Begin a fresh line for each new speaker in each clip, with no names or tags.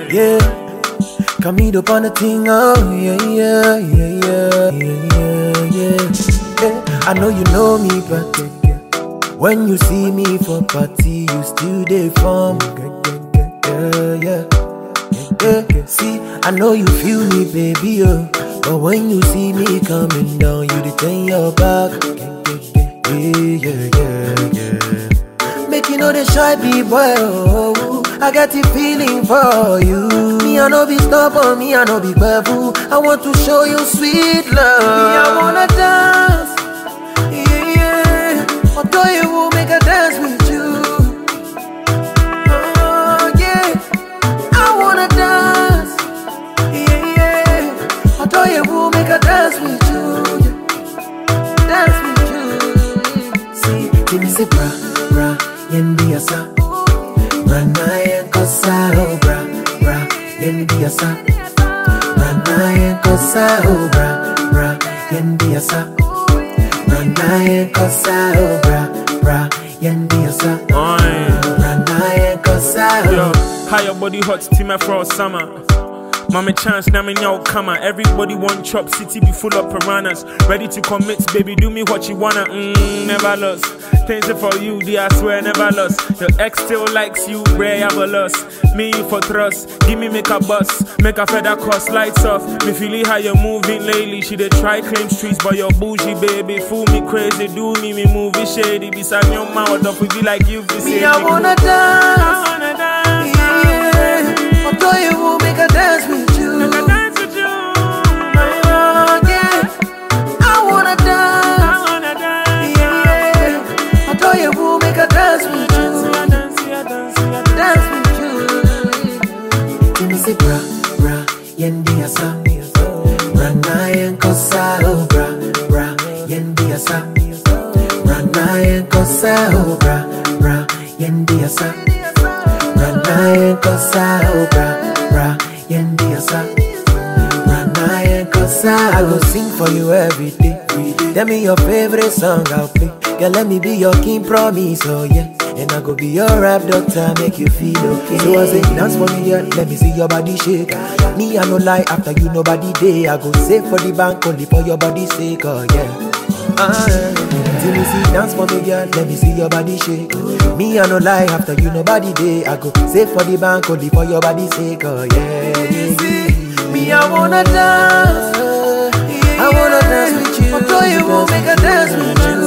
Yeah, come meet up on the thing, oh yeah, yeah, yeah, yeah, yeah, yeah, yeah. I know you know me, but when you see me for party, you still dey form. Yeah, yeah. See, I know you feel me, baby, oh. But when you see me coming down, you dey turn your back. Yeah. Make you know the shy boy, oh. I got the feeling for you. Me, I know be stubborn, me, I know be careful. I want to show you sweet love. Me, I wanna dance. Yeah. Although you will make a dance with you. Oh, yeah. I wanna dance. Yeah. Although you will make a dance with you. Dance with you. See, give me say bra, yendi asa. Rana yenkosa, oh bra, yendi asa. Rana yenkosa, oh bra, yendi asa. Rana yenkosa, oh bra, yendi asa. Rana yenkosa, oh.
How your body hot, steamer for summer. Mama chance, now me now come on. Everybody want chop, city be full of piranhas. Ready to commit, baby, do me what you wanna. Never lost. Things for you, I swear never lost. Your ex still likes you, rare have a loss. Me you for trust, give me make a bus, make a feather cost, lights off. Me feeling how you're moving lately. She dey try claim streets, but you're bougie, baby. Fool me crazy, do me movie shady. Beside your mouth, up we be like you, be
me, I wanna dance.
I wanna dance.
Yeah. Although you will make a dance with you.
Make a dance with you.
Oh, yeah. I wanna dance.
I wanna dance.
Yeah. Although you will make a dance with you. Dance with you. Give me say bra, yendi asa. Rana yenkosa, oh bra, yendi asa. Rana yenkosa, oh bra, yendi asa. Rana yenkosa, oh bra, yendi asa. Rana yenkosa. I go sing for you every day. Tell me your favorite song, I'll play. Girl, let me be your king, promise, oh yeah. And I go be your rap doctor, make you feel okay. So I say, dance for me, girl, let me see your body shake. Me, I no lie, after you nobody day. I go save for the bank, only for your body's sake, oh yeah. Till me see, dance for me, girl, let me see your body shake. Me, I no lie, after you nobody day. I go save for the bank, only for your body's sake, oh yeah. Me, I wanna dance. I wanna dance with you. Although you won't make a dance with you.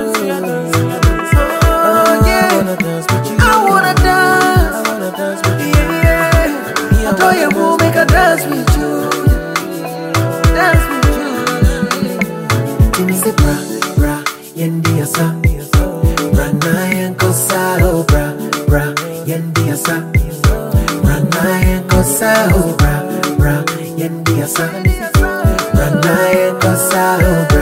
Oh yeah. I wanna dance with you. Yeah. Although you won't make a dance with you. Dance with you. Give me say bra, yendi asa. Rana yenkosa, oh bra, yendi asa. Rana yenkosa, oh bra, yendi asa. Rana yenkosa, oh